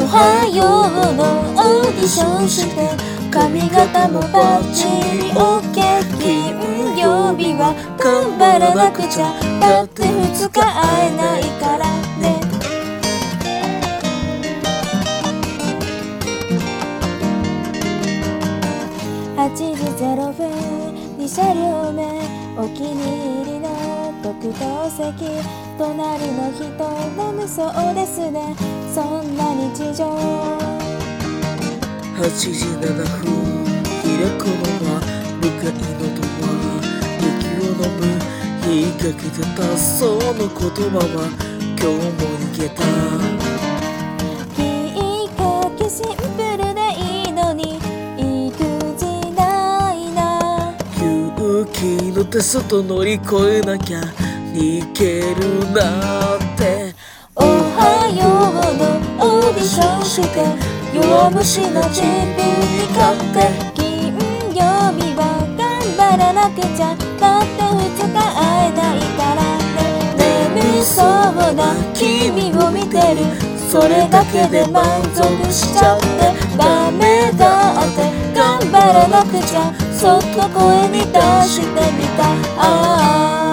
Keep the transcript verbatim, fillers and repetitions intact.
はようのオーディションして髪型もバッチリ OK 金曜日は頑張らなくちゃだってふつか会えないからねはちじぜろふんに車両目お気に入りの特等席隣の人眠そうですねそんな日常はちじななふん開くのは向かいのドア息を飲む言いかけてたその言葉は今日も逃げたきっかけシンプルでいいのに育児ないな勇気のテスト乗り越えなきゃ逃げるなんておはようのオーディションして弱虫の自分に勝って金曜日は頑張らなくちゃだってふつか会えないからね眠そうな君を見てるそれだけで満足しちゃってダメだって頑張らなくちゃそっと声に出してみたああ